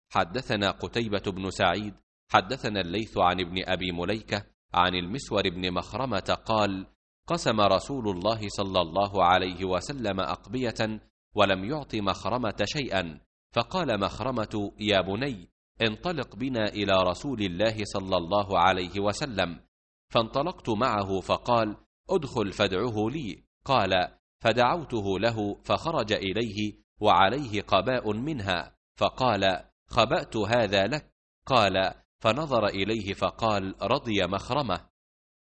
حدثنا قتيبة بن سعيد حدثنا الليث عن ابن أبي مليكة عن المسور بن مخرمة قال: قسم رسول الله صلى الله عليه وسلم أقبية ولم يعط مخرمة شيئا، فقال مخرمة: يا بني انطلق بنا إلى رسول الله صلى الله عليه وسلم. فانطلقت معه فقال: ادخل فادعه لي. قال: فدعوته له فخرج إليه وعليه قباء منها، فقال: خبأت هذا لك. قال: فنظر إليه فقال: رضي مخرمة.